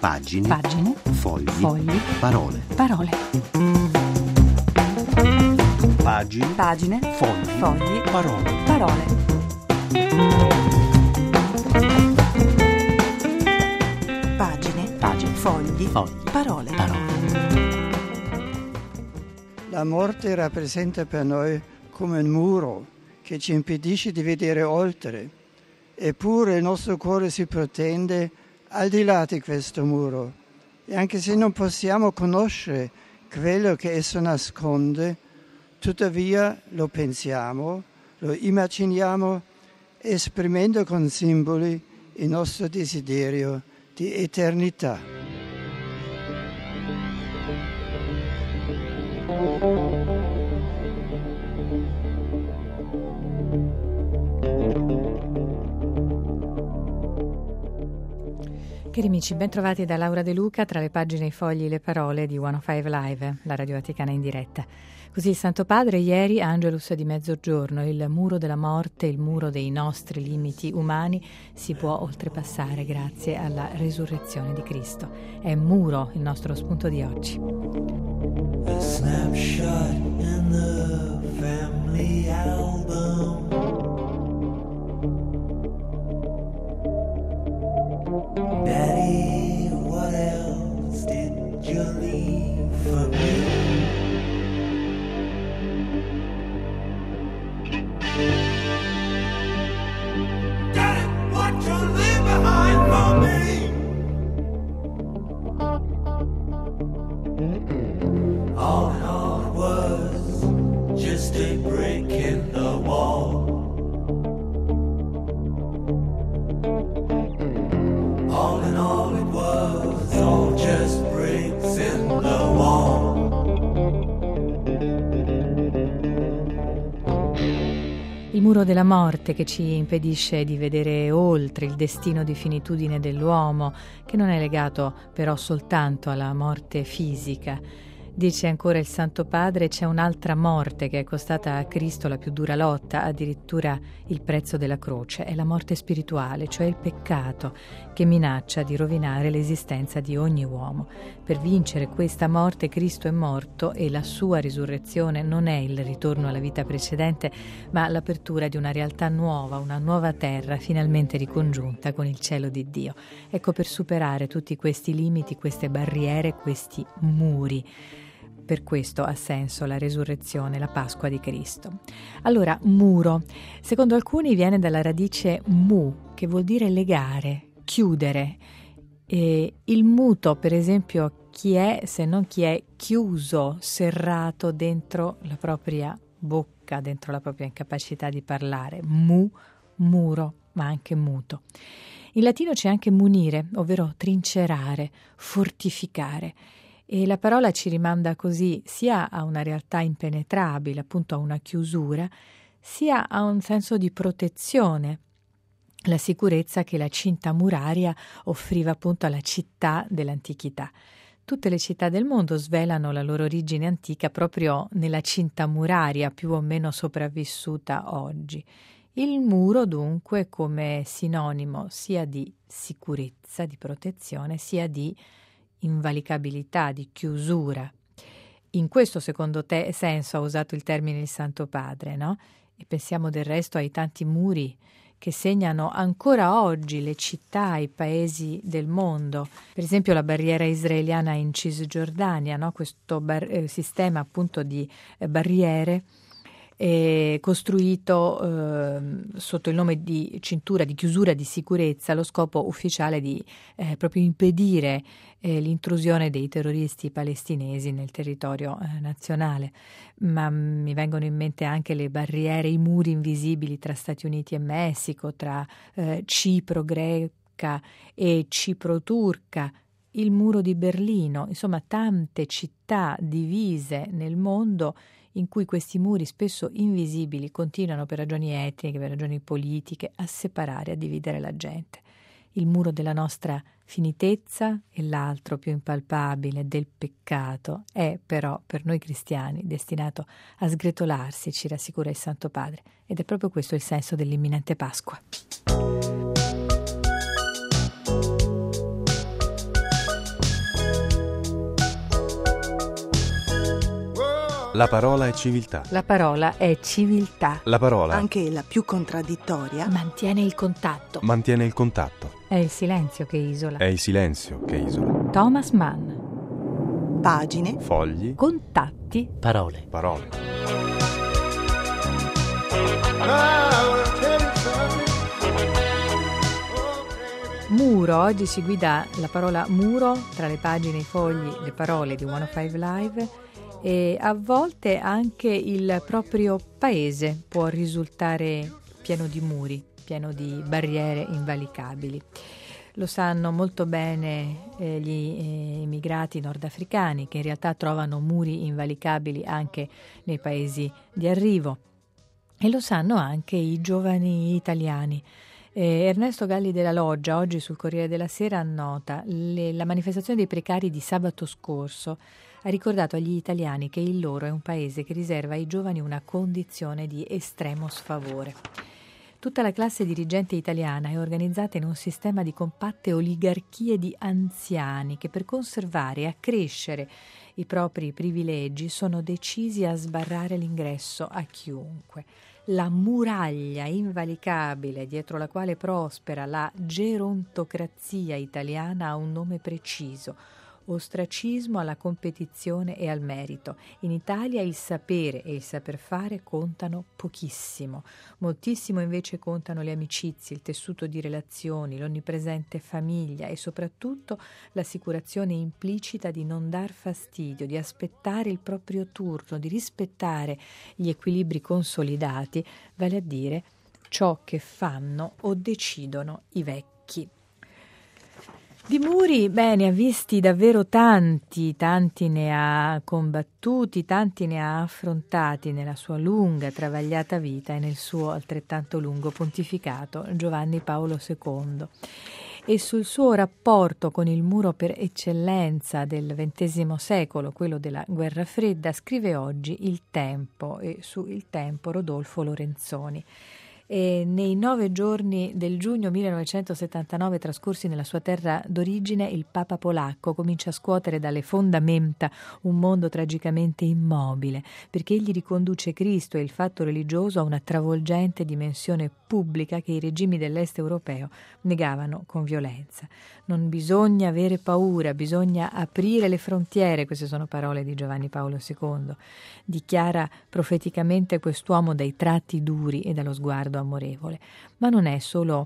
Pagine. Fogli. Parole. Pagine. Fogli. Parole. Pagine. Fogli. Parole. La morte rappresenta per noi come un muro che ci impedisce di vedere oltre, eppure il nostro cuore si protende al di là di questo muro. E anche se non possiamo conoscere quello che esso nasconde, tuttavia lo pensiamo, lo immaginiamo, esprimendo con simboli il nostro desiderio di eternità. Cari amici, ben trovati da Laura De Luca tra le pagine, i fogli, le parole di 105 Live, la Radio Vaticana in diretta. Così il Santo Padre ieri, Angelus di mezzogiorno, il muro della morte, il muro dei nostri limiti umani si può oltrepassare grazie alla resurrezione di Cristo. È muro il nostro spunto di oggi. A snapshot in the family album. Daddy, what else did you leave for me? Daddy, what you leave behind for me? All in all it was just a brick in the wall. All in all it was all just bricks in the wall. Il muro della morte che ci impedisce di vedere oltre il destino di finitudine dell'uomo, che non è legato però soltanto alla morte fisica. Dice ancora il Santo Padre, c'è un'altra morte che è costata a Cristo la più dura lotta, addirittura il prezzo della croce, è la morte spirituale, cioè il peccato che minaccia di rovinare l'esistenza di ogni uomo. Per vincere questa morte Cristo è morto e la sua risurrezione non è il ritorno alla vita precedente, ma l'apertura di una realtà nuova, una nuova terra finalmente ricongiunta con il cielo di Dio. Ecco, per superare tutti questi limiti, queste barriere, questi muri. Per questo ha senso la resurrezione, la Pasqua di Cristo. Allora, muro, secondo alcuni viene dalla radice mu, che vuol dire legare, chiudere. E il muto, per esempio, chi è se non chi è chiuso, serrato dentro la propria bocca, dentro la propria incapacità di parlare. Muro, ma anche muto. In latino c'è anche munire, ovvero trincerare, fortificare. E la parola ci rimanda così sia a una realtà impenetrabile, appunto a una chiusura, sia a un senso di protezione, la sicurezza che la cinta muraria offriva appunto alla città dell'antichità. Tutte le città del mondo svelano la loro origine antica proprio nella cinta muraria, più o meno sopravvissuta oggi. Il muro dunque come sinonimo sia di sicurezza, di protezione, sia di invalicabilità, di chiusura. In questo secondo senso ha usato il termine il Santo Padre, no? E pensiamo del resto ai tanti muri che segnano ancora oggi le città, i paesi del mondo. Per esempio la barriera israeliana in Cisgiordania, no? Questo sistema appunto di barriere costruito sotto il nome di cintura di chiusura di sicurezza, lo scopo ufficiale di proprio impedire l'intrusione dei terroristi palestinesi nel territorio nazionale. Ma mi vengono in mente anche le barriere, i muri invisibili tra Stati Uniti e Messico, tra Cipro greca e Cipro turca, il muro di Berlino, insomma tante città divise nel mondo in cui questi muri spesso invisibili continuano per ragioni etniche, per ragioni politiche, a separare, a dividere la gente. Il muro della nostra finitezza e l'altro più impalpabile del peccato è però per noi cristiani destinato a sgretolarsi, ci rassicura il Santo Padre, ed è proprio questo il senso dell'imminente Pasqua. La parola è civiltà. La parola è civiltà. La parola Anche la più contraddittoria. Mantiene il contatto. mantiene il contatto. È il silenzio che isola. È il silenzio che isola. Thomas Mann. Pagine. Fogli, Contatti. Parole. parole. Muro, oggi si guida la parola muro tra le pagine, i fogli, le parole di 105 Live, e a volte anche il proprio paese può risultare pieno di muri, pieno di barriere invalicabili. Lo sanno molto bene gli immigrati nordafricani, che in realtà trovano muri invalicabili anche nei paesi di arrivo, e lo sanno anche i giovani italiani. Ernesto Galli della Loggia oggi sul Corriere della Sera annota la manifestazione dei precari di sabato scorso ha ricordato agli italiani che il loro è un paese che riserva ai giovani una condizione di estremo sfavore. Tutta la classe dirigente italiana è organizzata in un sistema di compatte oligarchie di anziani che per conservare e accrescere i propri privilegi sono decisi a sbarrare l'ingresso a chiunque. La muraglia invalicabile dietro la quale prospera la gerontocrazia italiana ha un nome preciso: ostracismo alla competizione e al merito. In Italia il sapere e il saper fare contano pochissimo. Moltissimo invece contano le amicizie, il tessuto di relazioni, l'onnipresente famiglia e soprattutto l'assicurazione implicita di non dar fastidio, di aspettare il proprio turno, di rispettare gli equilibri consolidati, vale a dire ciò che fanno o decidono i vecchi. Di muri, ne ha visti davvero tanti ne ha combattuti, tanti ne ha affrontati nella sua lunga, travagliata vita e nel suo altrettanto lungo pontificato Giovanni Paolo II. E sul suo rapporto con il muro per eccellenza del XX secolo, quello della Guerra Fredda, scrive oggi Il Tempo, e su Il Tempo Rodolfo Lorenzoni. E nei 9 giorni del giugno 1979 trascorsi nella sua terra d'origine, il Papa polacco comincia a scuotere dalle fondamenta un mondo tragicamente immobile, perché egli riconduce Cristo e il fatto religioso a una travolgente dimensione pubblica che i regimi dell'est europeo negavano con violenza. Non bisogna avere paura, bisogna aprire le frontiere, queste sono parole di Giovanni Paolo II. Dichiara profeticamente quest'uomo dai tratti duri e dallo sguardo amorevole. Ma non è solo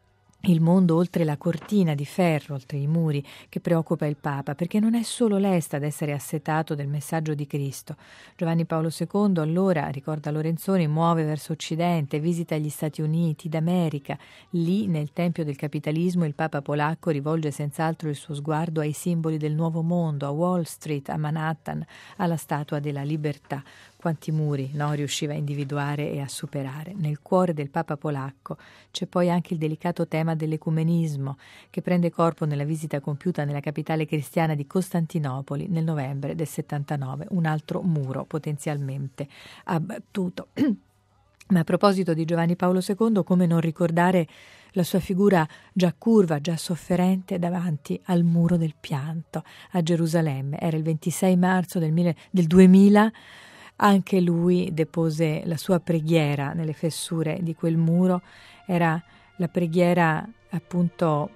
il mondo oltre la cortina di ferro, oltre i muri, che preoccupa il Papa, perché non è solo l'Est ad essere assetato del messaggio di Cristo. Giovanni Paolo II allora, ricorda Lorenzoni, muove verso Occidente, visita gli Stati Uniti d'America. Lì, nel tempio del capitalismo, il Papa polacco rivolge senz'altro il suo sguardo ai simboli del nuovo mondo, a Wall Street, a Manhattan, alla Statua della Libertà. Quanti muri riusciva a individuare e a superare. Nel cuore del Papa polacco c'è poi anche il delicato tema dell'ecumenismo, che prende corpo nella visita compiuta nella capitale cristiana di Costantinopoli nel novembre del 79, un altro muro potenzialmente abbattuto. Ma a proposito di Giovanni Paolo II, come non ricordare la sua figura già curva, già sofferente davanti al muro del pianto a Gerusalemme. Era il 26 marzo del 2000. Anche lui depose la sua preghiera nelle fessure di quel muro. Era la preghiera appunto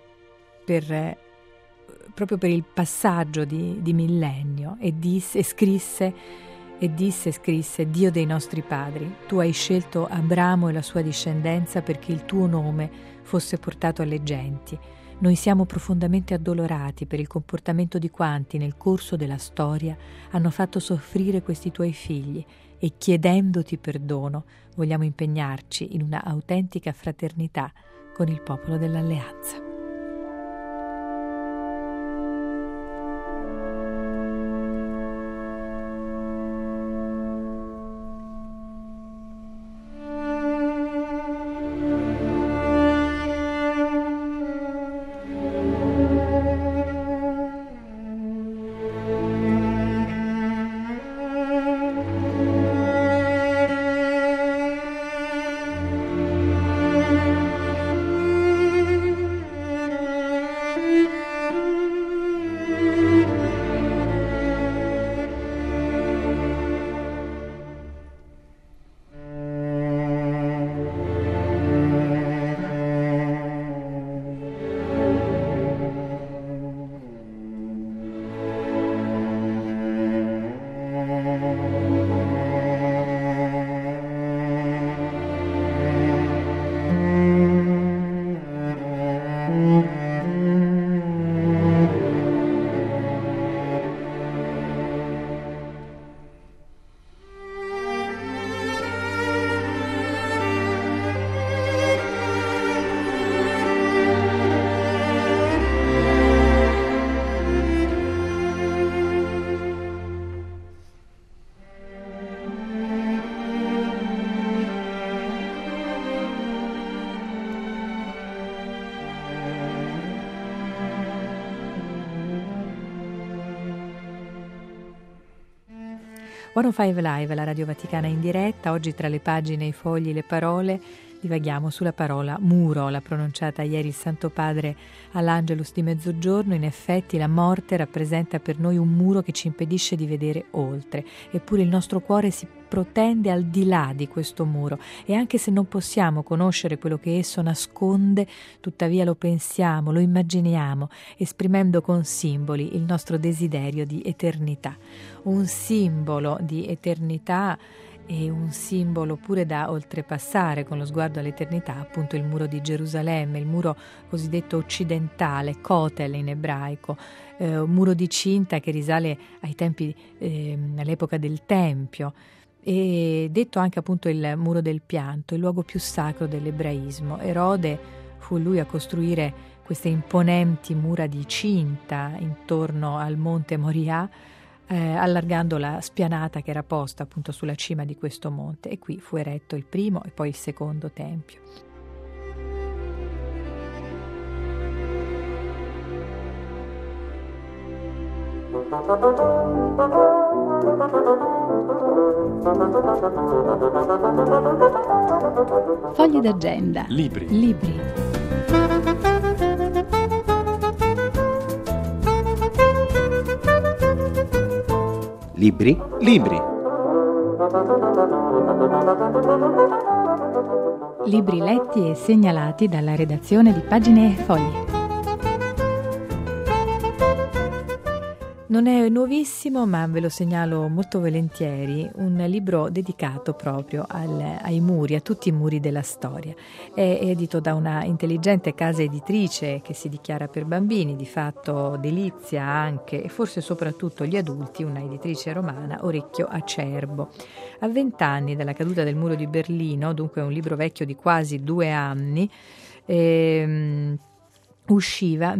proprio per il passaggio di millennio, e scrisse: Dio dei nostri padri, tu hai scelto Abramo e la sua discendenza perché il tuo nome fosse portato alle genti. Noi siamo profondamente addolorati per il comportamento di quanti nel corso della storia hanno fatto soffrire questi tuoi figli, e chiedendoti perdono vogliamo impegnarci in una autentica fraternità con il popolo dell'Alleanza. 105 Live, la Radio Vaticana in diretta. Oggi tra le pagine, i fogli, le parole, divaghiamo sulla parola muro, l'ha pronunciata ieri il Santo Padre all'Angelus di mezzogiorno. In effetti la morte rappresenta per noi un muro che ci impedisce di vedere oltre, eppure il nostro cuore si protende al di là di questo muro, e anche se non possiamo conoscere quello che esso nasconde, tuttavia lo pensiamo, lo immaginiamo, esprimendo con simboli il nostro desiderio di eternità. Un simbolo di eternità e un simbolo pure da oltrepassare con lo sguardo all'eternità, appunto il muro di Gerusalemme, il muro cosiddetto occidentale, Kotel in ebraico, un muro di cinta che risale ai tempi, all'epoca del Tempio, e detto anche appunto il muro del pianto, il luogo più sacro dell'ebraismo. Erode fu lui a costruire queste imponenti mura di cinta intorno al monte Moria, allargando la spianata che era posta appunto sulla cima di questo monte, e qui fu eretto il primo e poi il secondo tempio. Fogli d'agenda. Libri. Libri letti e segnalati dalla redazione di Pagine e Fogli. Non è nuovissimo, ma ve lo segnalo molto volentieri, un libro dedicato proprio ai muri, a tutti i muri della storia. È edito da una intelligente casa editrice che si dichiara per bambini, di fatto delizia anche e forse soprattutto gli adulti, una editrice romana, Orecchio Acerbo. A 20 anni dalla caduta del muro di Berlino, dunque un libro vecchio di quasi 2 anni, usciva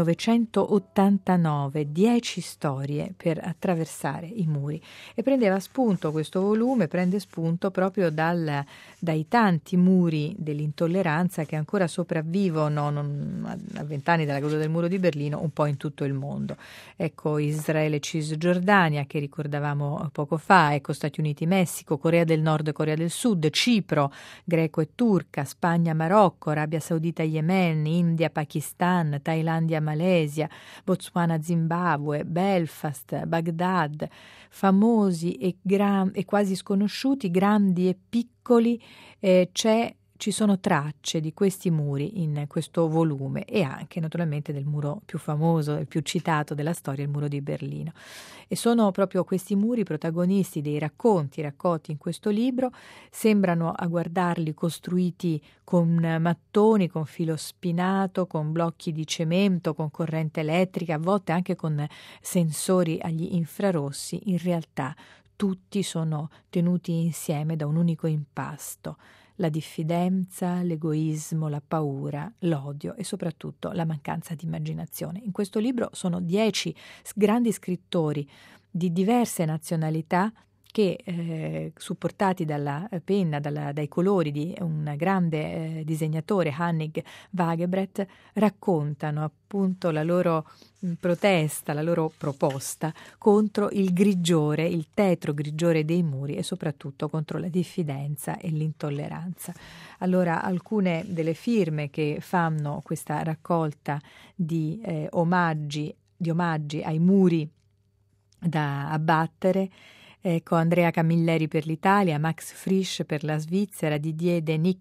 1989, 10 storie per attraversare i muri, e prendeva spunto, questo volume prende spunto proprio dai tanti muri dell'intolleranza che ancora sopravvivono a 20 anni dalla caduta del muro di Berlino un po' in tutto il mondo. Ecco Israele, Cisgiordania che ricordavamo poco fa, ecco Stati Uniti, Messico, Corea del Nord, Corea del Sud, Cipro, greco e turca, Spagna, Marocco, Arabia Saudita, Yemen, India, Pakistan, Thailandia, Malesia, Botswana, Zimbabwe, Belfast, Baghdad, famosi e quasi sconosciuti, grandi e piccoli, ci sono tracce di questi muri in questo volume, e anche naturalmente del muro più famoso e più citato della storia, il muro di Berlino. E sono proprio questi muri protagonisti dei racconti raccolti in questo libro. Sembrano, a guardarli, costruiti con mattoni, con filo spinato, con blocchi di cemento, con corrente elettrica, a volte anche con sensori agli infrarossi. In realtà tutti sono tenuti insieme da un unico impasto: la diffidenza, l'egoismo, la paura, l'odio e soprattutto la mancanza di immaginazione. In questo libro sono 10 grandi scrittori di diverse nazionalità che, supportati dalla penna, dai colori di un grande disegnatore, Henning Wagebrett, raccontano appunto la loro protesta, la loro proposta contro il grigiore, il tetro grigiore dei muri, e soprattutto contro la diffidenza e l'intolleranza. Allora, alcune delle firme che fanno questa raccolta di omaggi ai muri da abbattere: ecco, Andrea Camilleri per l'Italia, Max Frisch per la Svizzera, Didier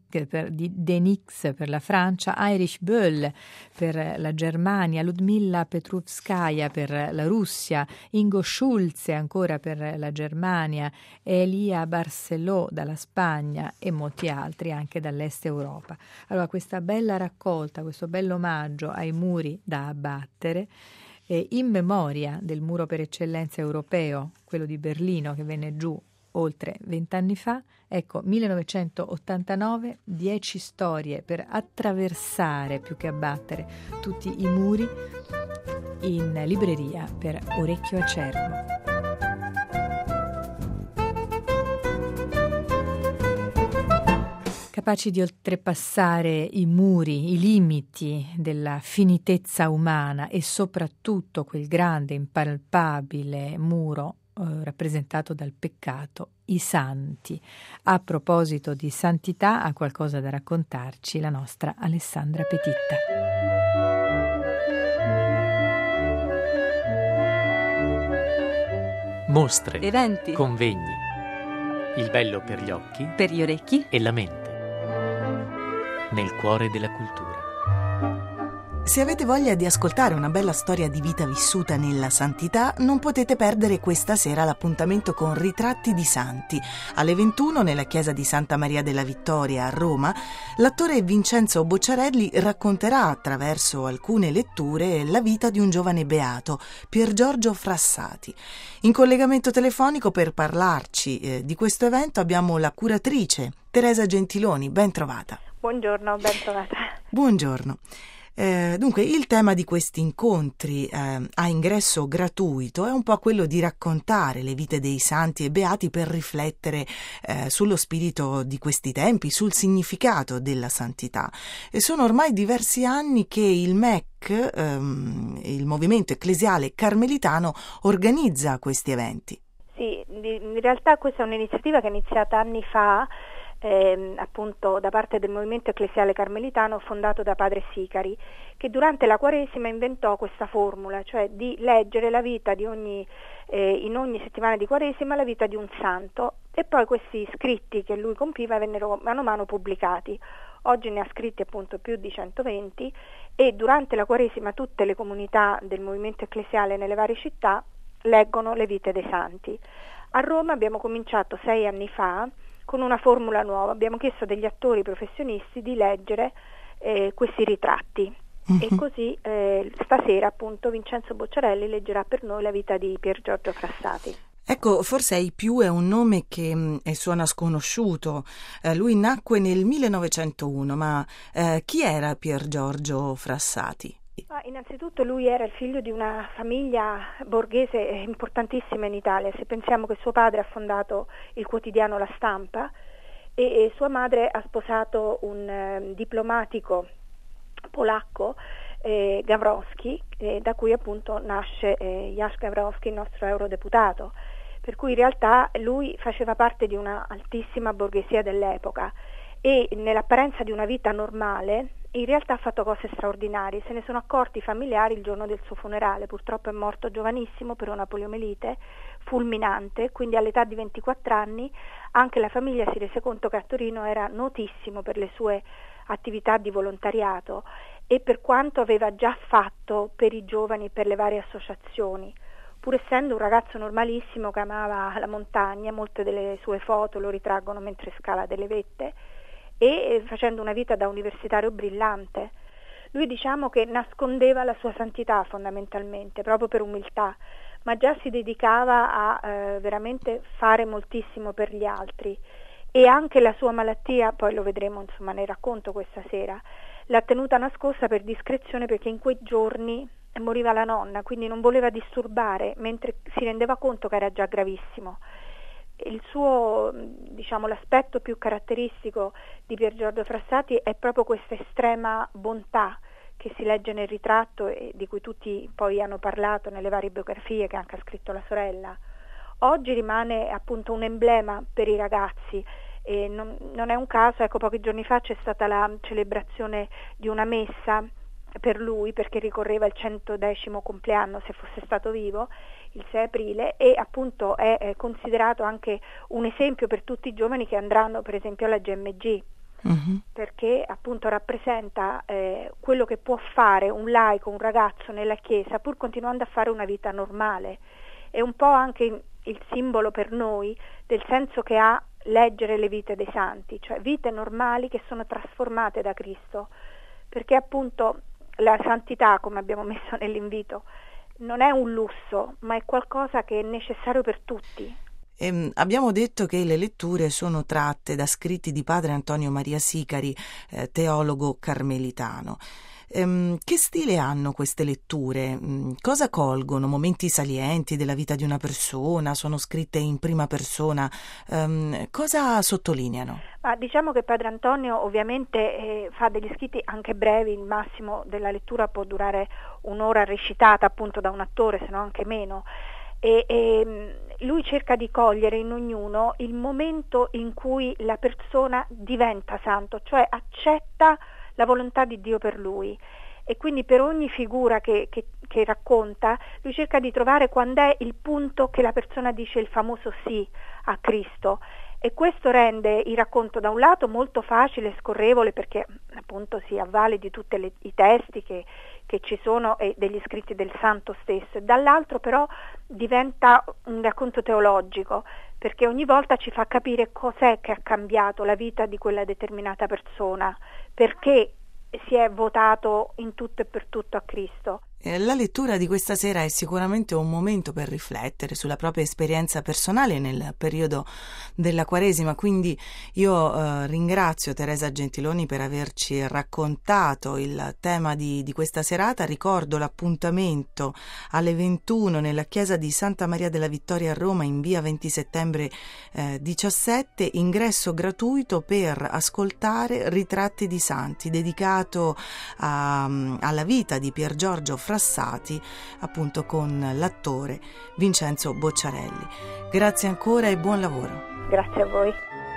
Denix per la Francia, Heinrich Böll per la Germania, Ludmilla Petrovskaya per la Russia, Ingo Schulze ancora per la Germania, Elia Barceló dalla Spagna e molti altri anche dall'est Europa. Allora, questa bella raccolta, questo bello omaggio ai muri da abbattere, in memoria del muro per eccellenza europeo, quello di Berlino, che venne giù oltre 20 anni fa. Ecco, 1989, 10 storie per attraversare più che abbattere tutti i muri, in libreria per Orecchio Acerbo. Capaci di oltrepassare i muri, i limiti della finitezza umana, e soprattutto quel grande, impalpabile muro rappresentato dal peccato, i santi. A proposito di santità, ha qualcosa da raccontarci la nostra Alessandra Petitta. Mostre, eventi, convegni, il bello per gli occhi, per gli orecchi e la mente, nel cuore della cultura. Se avete voglia di ascoltare una bella storia di vita vissuta nella santità, non potete perdere questa sera l'appuntamento con Ritratti di Santi. Alle 21 nella chiesa di Santa Maria della Vittoria a Roma, l'attore Vincenzo Bocciarelli racconterà attraverso alcune letture la vita di un giovane beato, Pier Giorgio Frassati. In collegamento telefonico per parlarci di questo evento abbiamo la curatrice Teresa Gentiloni. Ben trovata. Buongiorno, ben trovata. Buongiorno. Dunque, il tema di questi incontri a ingresso gratuito è un po' quello di raccontare le vite dei santi e beati per riflettere sullo spirito di questi tempi, sul significato della santità. E sono ormai diversi anni che il MEC, il Movimento Ecclesiale Carmelitano, organizza questi eventi. Sì, in realtà questa è un'iniziativa che è iniziata anni fa, appunto da parte del Movimento Ecclesiale Carmelitano fondato da padre Sicari, che durante la Quaresima inventò questa formula, cioè di leggere la vita di in ogni settimana di Quaresima la vita di un santo, e poi questi scritti che lui compiva vennero mano a mano pubblicati. Oggi ne ha scritti appunto più di 120, e durante la Quaresima tutte le comunità del Movimento Ecclesiale nelle varie città leggono le vite dei santi. A Roma abbiamo cominciato 6 anni fa con una formula nuova. Abbiamo chiesto degli attori professionisti di leggere questi ritratti. E così stasera appunto Vincenzo Bocciarelli leggerà per noi la vita di Pier Giorgio Frassati. Ecco, forse ai più è un nome che suona sconosciuto. Lui nacque nel 1901, ma chi era Pier Giorgio Frassati? Innanzitutto lui era il figlio di una famiglia borghese importantissima in Italia. Se pensiamo che suo padre ha fondato il quotidiano La Stampa e sua madre ha sposato un diplomatico polacco, Gawrowski, da cui appunto nasce Jaś Gawrowski, il nostro eurodeputato. Per cui in realtà lui faceva parte di una altissima borghesia dell'epoca e nell'apparenza di una vita normale in realtà ha fatto cose straordinarie. Se ne sono accorti i familiari il giorno del suo funerale. Purtroppo è morto giovanissimo per una poliomelite fulminante, quindi all'età di 24 anni anche la famiglia si rese conto che a Torino era notissimo per le sue attività di volontariato e per quanto aveva già fatto per i giovani e per le varie associazioni. Pur essendo un ragazzo normalissimo che amava la montagna, molte delle sue foto lo ritraggono mentre scala delle vette, e facendo una vita da universitario brillante. Lui diciamo che nascondeva la sua santità fondamentalmente, proprio per umiltà, ma già si dedicava a veramente fare moltissimo per gli altri, e anche la sua malattia, poi lo vedremo insomma nel racconto questa sera, l'ha tenuta nascosta per discrezione, perché in quei giorni moriva la nonna, quindi non voleva disturbare, mentre si rendeva conto che era già gravissimo. Il suo, l'aspetto più caratteristico di Pier Giorgio Frassati è proprio questa estrema bontà che si legge nel ritratto e di cui tutti poi hanno parlato nelle varie biografie che anche ha scritto la sorella. Oggi rimane appunto un emblema per i ragazzi e non è un caso, ecco, pochi giorni fa c'è stata la celebrazione di una messa per lui, perché ricorreva il 110° compleanno, se fosse stato vivo, il 6 aprile, e appunto è considerato anche un esempio per tutti i giovani che andranno per esempio alla GMG, perché appunto rappresenta quello che può fare un laico, un ragazzo nella chiesa, pur continuando a fare una vita normale. È un po' anche il simbolo per noi del senso che ha leggere le vite dei santi, cioè vite normali che sono trasformate da Cristo, perché appunto la santità, come abbiamo messo nell'invito, non è un lusso, ma è qualcosa che è necessario per tutti. Abbiamo detto che le letture sono tratte da scritti di padre Antonio Maria Sicari, teologo carmelitano. Che stile hanno queste letture? Cosa colgono? Momenti salienti della vita di una persona? Sono scritte in prima persona? Cosa sottolineano? Diciamo che padre Antonio ovviamente fa degli scritti anche brevi, il massimo della lettura può durare un'ora recitata appunto da un attore, se no anche meno. e lui cerca di cogliere in ognuno il momento in cui la persona diventa santo, cioè accetta la volontà di Dio per lui. E quindi per ogni figura che racconta, lui cerca di trovare quando è il punto che la persona dice il famoso sì a Cristo, e questo rende il racconto da un lato molto facile e scorrevole, perché appunto si avvale di tutti i testi che ci sono e degli scritti del santo stesso, e dall'altro però diventa un racconto teologico, perché ogni volta ci fa capire cos'è che ha cambiato la vita di quella determinata persona, perché si è votato in tutto e per tutto a Cristo. La lettura di questa sera è sicuramente un momento per riflettere sulla propria esperienza personale nel periodo della Quaresima, quindi io ringrazio Teresa Gentiloni per averci raccontato il tema di questa serata. Ricordo l'appuntamento alle 21 nella chiesa di Santa Maria della Vittoria a Roma, in via 20 settembre 17, ingresso gratuito per ascoltare Ritratti di Santi, dedicato alla vita di Pier Giorgio Frassati, appunto con l'attore Vincenzo Bocciarelli. Grazie ancora e buon lavoro. Grazie a voi.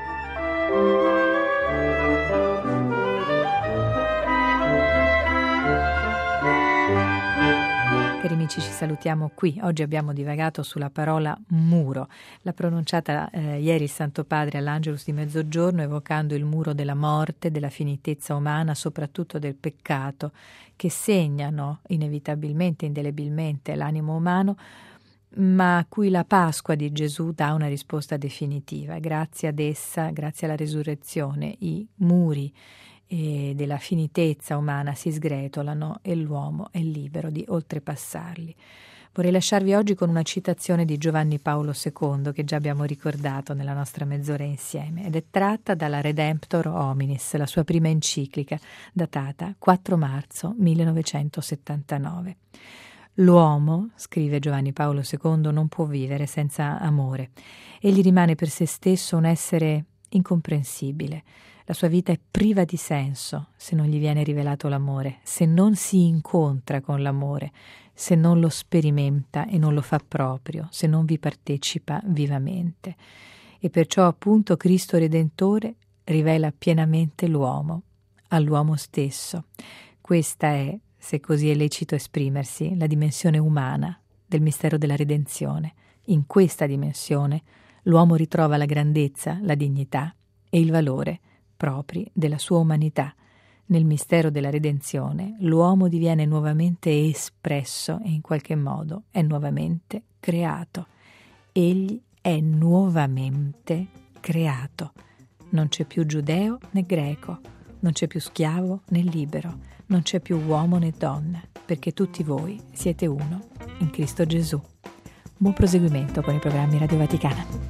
Cari amici, ci salutiamo qui. Oggi abbiamo divagato sulla parola muro. L'ha pronunciata ieri il Santo Padre all'Angelus di mezzogiorno, evocando il muro della morte, della finitezza umana, soprattutto del peccato, che segnano inevitabilmente, indelebilmente l'animo umano, ma a cui la Pasqua di Gesù dà una risposta definitiva. Grazie ad essa, grazie alla resurrezione, i muri della finitezza umana si sgretolano e l'uomo è libero di oltrepassarli. Vorrei lasciarvi oggi con una citazione di Giovanni Paolo II, che già abbiamo ricordato nella nostra mezz'ora insieme, ed è tratta dalla Redemptor Hominis, la sua prima enciclica, datata 4 marzo 1979. L'uomo, scrive Giovanni Paolo II, non può vivere senza amore. Egli rimane per se stesso un essere incomprensibile. La sua vita è priva di senso se non gli viene rivelato l'amore, se non si incontra con l'amore, se non lo sperimenta e non lo fa proprio, se non vi partecipa vivamente. E perciò appunto Cristo Redentore rivela pienamente l'uomo, all'uomo stesso. Questa è, se così è lecito esprimersi, la dimensione umana del mistero della redenzione. In questa dimensione l'uomo ritrova la grandezza, la dignità e il valore propri della sua umanità. Nel mistero della redenzione l'uomo diviene nuovamente espresso e in qualche modo è nuovamente creato. Egli è nuovamente creato. Non c'è più giudeo né greco, non c'è più schiavo né libero, non c'è più uomo né donna, perché tutti voi siete uno in Cristo Gesù. Buon proseguimento con i programmi Radio Vaticana.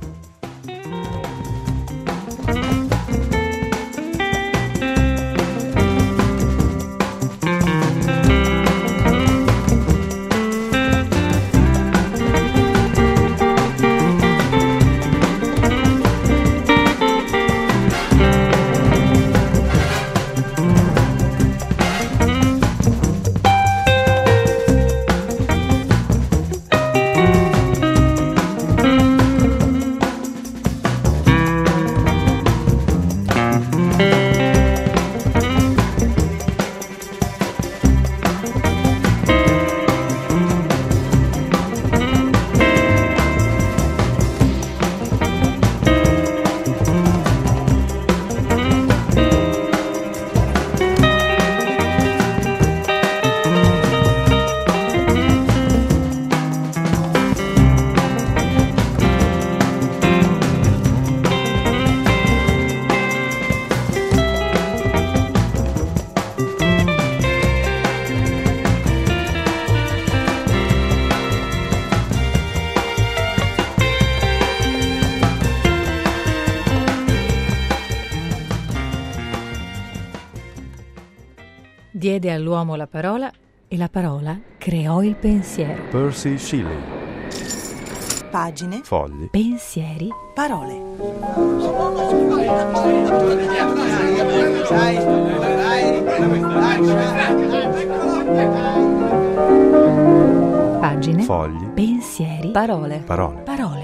Diede all'uomo la parola e la parola creò il pensiero. Percy Shelley. Pagine, Fogli, pensieri, parole. Pagine, fogli, pensieri, Parole. parole. parole.